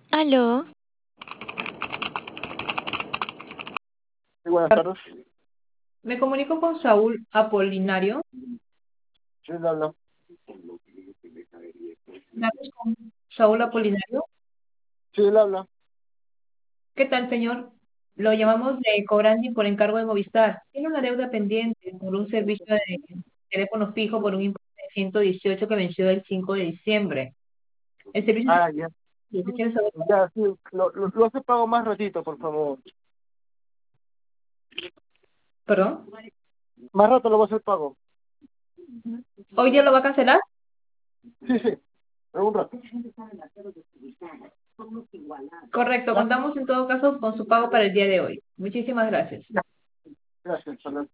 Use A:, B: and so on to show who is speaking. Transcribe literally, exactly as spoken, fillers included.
A: Aló,
B: Sí, buenas tardes.
C: Me comunico con Saúl Apolinario.
B: Sí, le habla.
C: Hablamos con Saúl Apolinario.
B: Sí, le habla.
C: ¿Qué tal, señor? Lo llamamos de Cobrandi por encargo de Movistar. Tiene una deuda pendiente por un servicio de teléfono fijo por un importe de ciento dieciocho que venció el cinco de diciembre. El servicio se...
B: Ah, ya.
C: ¿Qué quiere saber?
B: Ya, sí. Lo, lo, lo hace pago más ratito, por favor.
C: ¿Perdón?
B: Más rato lo va a hacer pago.
C: ¿Hoy día lo va a cancelar?
B: Sí, sí. En un rato.
C: Correcto,
B: Ya,
C: contamos en todo caso con su pago para el día de hoy. Muchísimas gracias.
B: ya. Gracias. Hasta luego.